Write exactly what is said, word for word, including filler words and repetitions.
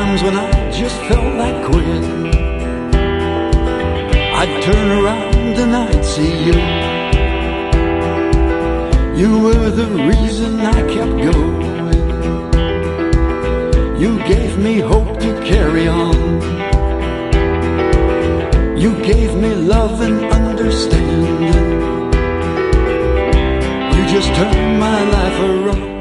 times when I just felt like quitting, I'd turn around and I'd see you. You were the reason I kept going. You gave me hope to carry on. You gave me love and understanding. You just turned my life around.